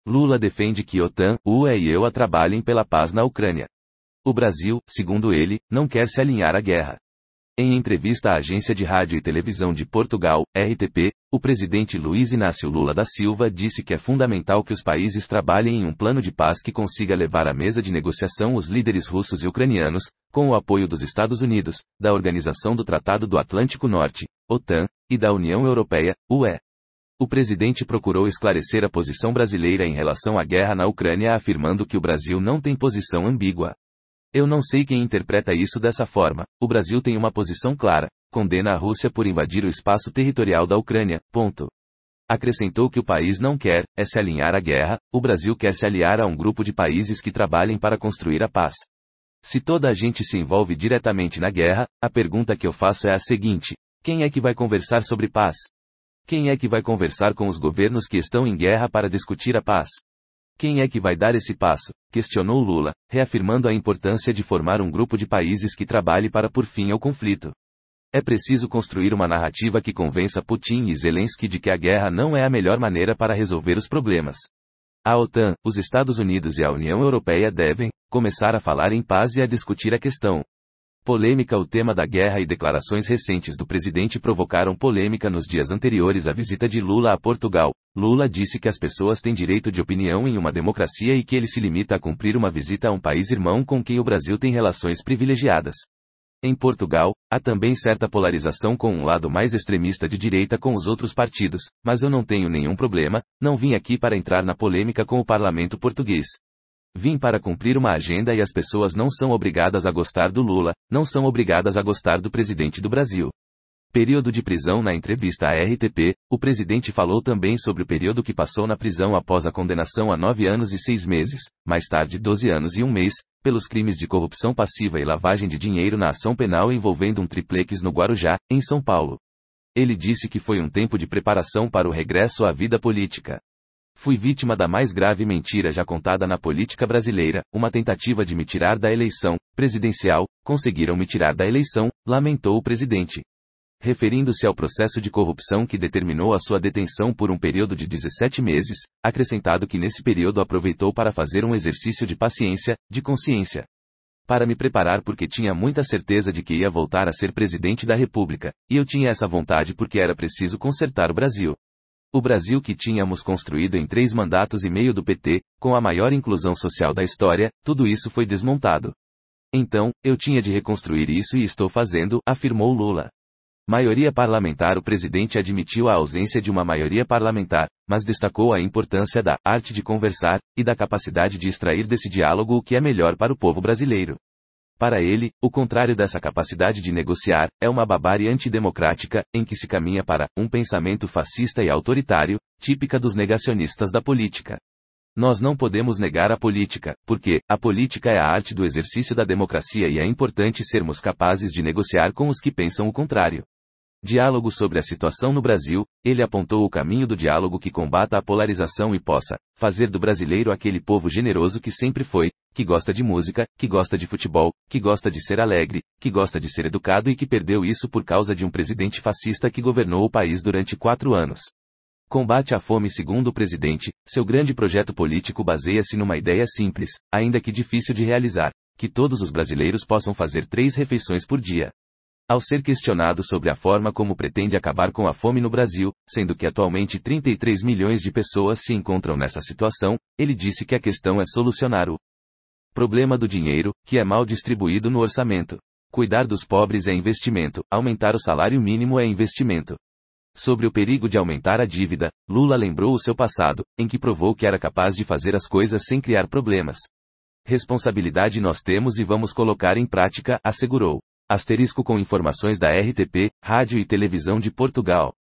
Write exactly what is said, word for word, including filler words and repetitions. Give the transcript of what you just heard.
Lula defende que OTAN, U E e E U trabalhem pela paz na Ucrânia. O Brasil, segundo ele, não quer se alinhar à guerra. Em entrevista à Agência de Rádio e Televisão de Portugal, R T P, o presidente Luiz Inácio Lula da Silva disse que é fundamental que os países trabalhem em um plano de paz que consiga levar à mesa de negociação os líderes russos e ucranianos, com o apoio dos Estados Unidos, da Organização do Tratado do Atlântico Norte, OTAN, e da União Europeia, U E. O presidente procurou esclarecer a posição brasileira em relação à guerra na Ucrânia, afirmando que o Brasil não tem posição ambígua. Eu não sei quem interpreta isso dessa forma. O Brasil tem uma posição clara, condena a Rússia por invadir o espaço territorial da Ucrânia, ponto. Acrescentou que o país não quer, é se alinhar à guerra, o Brasil quer se aliar a um grupo de países que trabalhem para construir a paz. Se toda a gente se envolve diretamente na guerra, a pergunta que eu faço é a seguinte: quem é que vai conversar sobre paz? Quem é que vai conversar com os governos que estão em guerra para discutir a paz? Quem é que vai dar esse passo? Questionou Lula, reafirmando a importância de formar um grupo de países que trabalhe para pôr fim ao conflito. É preciso construir uma narrativa que convença Putin e Zelensky de que a guerra não é a melhor maneira para resolver os problemas. A OTAN, os Estados Unidos e a União Europeia devem começar a falar em paz e a discutir a questão. Polêmica. O tema da guerra e declarações recentes do presidente provocaram polêmica nos dias anteriores à visita de Lula a Portugal. Lula disse que as pessoas têm direito de opinião em uma democracia e que ele se limita a cumprir uma visita a um país irmão com quem o Brasil tem relações privilegiadas. Em Portugal, há também certa polarização com um lado mais extremista de direita com os outros partidos, mas eu não tenho nenhum problema, não vim aqui para entrar na polêmica com o parlamento português. Vim para cumprir uma agenda e as pessoas não são obrigadas a gostar do Lula, não são obrigadas a gostar do presidente do Brasil. Período de prisão. Na entrevista à R T P, o presidente falou também sobre o período que passou na prisão após a condenação a nove anos e seis meses, mais tarde doze anos e um mês, pelos crimes de corrupção passiva e lavagem de dinheiro na ação penal envolvendo um triplex no Guarujá, em São Paulo. Ele disse que foi um tempo de preparação para o regresso à vida política. Fui vítima da mais grave mentira já contada na política brasileira, uma tentativa de me tirar da eleição presidencial. Conseguiram me tirar da eleição, lamentou o presidente. Referindo-se ao processo de corrupção que determinou a sua detenção por um período de dezessete meses, acrescentado que nesse período aproveitou para fazer um exercício de paciência, de consciência. Para me preparar porque tinha muita certeza de que ia voltar a ser presidente da República, e eu tinha essa vontade porque era preciso consertar o Brasil. O Brasil que tínhamos construído em três mandatos e meio do P T, com a maior inclusão social da história, tudo isso foi desmontado. Então, eu tinha de reconstruir isso e estou fazendo, afirmou Lula. Maioria parlamentar. O presidente admitiu a ausência de uma maioria parlamentar, mas destacou a importância da arte de conversar e da capacidade de extrair desse diálogo o que é melhor para o povo brasileiro. Para ele, o contrário dessa capacidade de negociar é uma barbárie antidemocrática, em que se caminha para um pensamento fascista e autoritário, típica dos negacionistas da política. Nós não podemos negar a política, porque a política é a arte do exercício da democracia e é importante sermos capazes de negociar com os que pensam o contrário. Diálogo. Sobre a situação no Brasil, ele apontou o caminho do diálogo que combata a polarização e possa fazer do brasileiro aquele povo generoso que sempre foi, que gosta de música, que gosta de futebol, que gosta de ser alegre, que gosta de ser educado e que perdeu isso por causa de um presidente fascista que governou o país durante quatro anos. Combate à fome. Segundo o presidente, seu grande projeto político baseia-se numa ideia simples, ainda que difícil de realizar, que todos os brasileiros possam fazer três refeições por dia. Ao ser questionado sobre a forma como pretende acabar com a fome no Brasil, sendo que atualmente trinta e três milhões de pessoas se encontram nessa situação, ele disse que a questão é solucionar o problema do dinheiro, que é mal distribuído no orçamento. Cuidar dos pobres é investimento, aumentar o salário mínimo é investimento. Sobre o perigo de aumentar a dívida, Lula lembrou o seu passado, em que provou que era capaz de fazer as coisas sem criar problemas. Responsabilidade nós temos e vamos colocar em prática, assegurou. Asterisco com informações da R T P, Rádio e Televisão de Portugal.